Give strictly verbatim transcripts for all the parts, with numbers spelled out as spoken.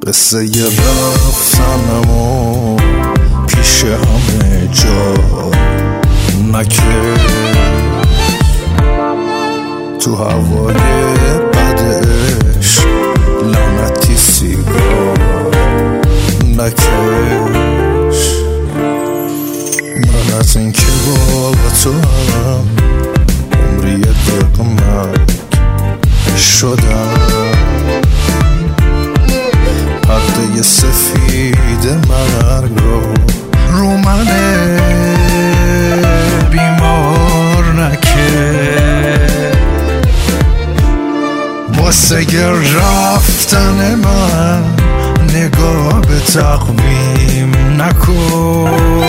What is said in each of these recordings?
قصه ی رفتنمو پیش همه جا نکش، تو هوای بدش لعنتی سیگار نکش. من از این که با تو هم عمری دق مرگ شدم، پرده سفید مرگ رو رو من بیمار نکش. واسه گر رفتن من نگاه به تقویم نکن،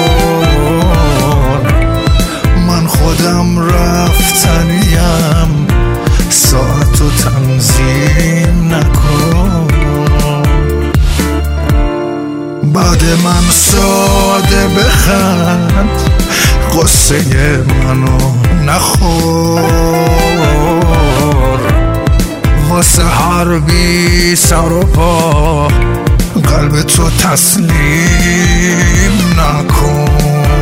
من خودم رفتنیم، ساعتو تنظیم نکن. بعد من ساده بخند، قصه منو نخور، واسه هر بی سر و پا قلب تو تسلیم نکن.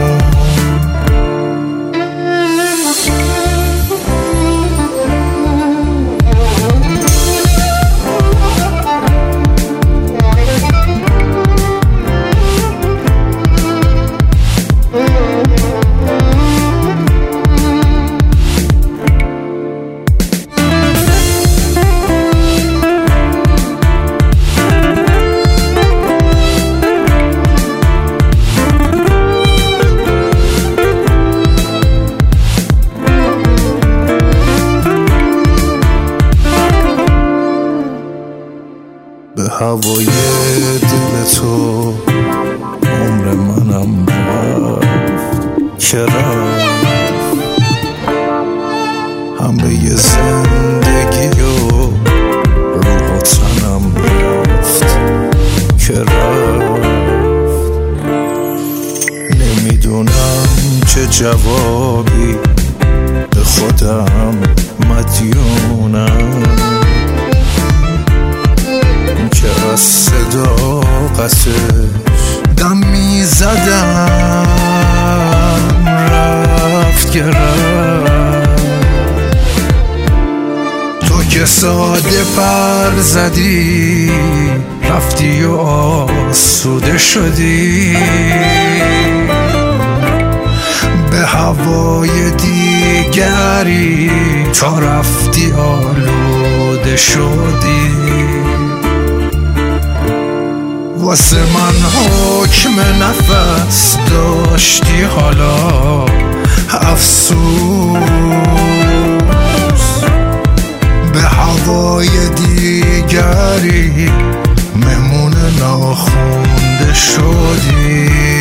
به هوای دل تو عمر منم رفت که رفت، همه ی زندگی و روح و تنم رفت که رفت. نمیدونم چه جوابی به خودم مدیونم، که از صداقتش دم میزدم رفت که رفت. تو که ساده پر زدی رفتی و آسوده شدی، به هوای دیگری تا رفتی آلوده شدی. واسه من حکم نفس داشتی حالا افسوس، به هوای دیگری مهمون ناخونده شدی.